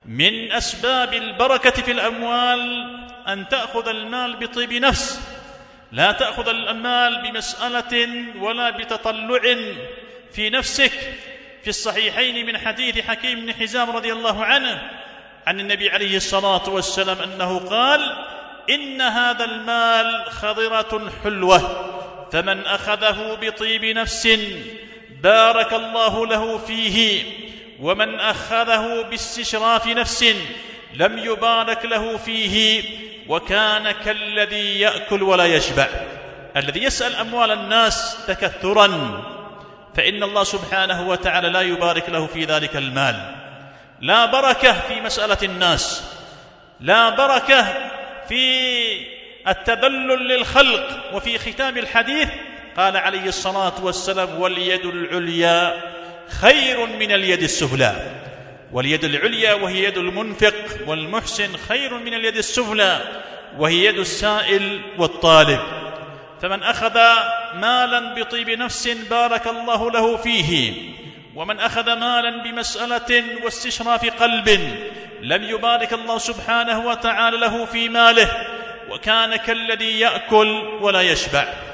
من أسباب البركة في الأموال أن تأخذ المال بطيب نفس، لا تأخذ المال بمسألة ولا بتطلع في نفسك. في الصحيحين من حديث حكيم بن حزام رضي الله عنه عن النبي عليه الصلاة والسلام أنه قال: إن هذا المال خضرة حلوة، فمن أخذه بطيب نفس بارك الله له فيه، ومن أخذه باستشراف نفس لم يبارك له فيه، وكان كالذي يأكل ولا يشبع. الذي يسأل أموال الناس تكثرا فإن الله سبحانه وتعالى لا يبارك له في ذلك المال. لا بركة في مسألة الناس، لا بركة في التذلل للخلق. وفي ختام الحديث قال عليه الصلاة والسلام: واليد العليا خير من اليد السفلى. واليد العليا وهي يد المنفق والمحسن خير من اليد السفلى وهي يد السائل والطالب. فمن أخذ مالا بطيب نفس بارك الله له فيه، ومن أخذ مالا بمسألة واستشراف قلب لم يبارك الله سبحانه وتعالى له في ماله، وكان كالذي يأكل ولا يشبع.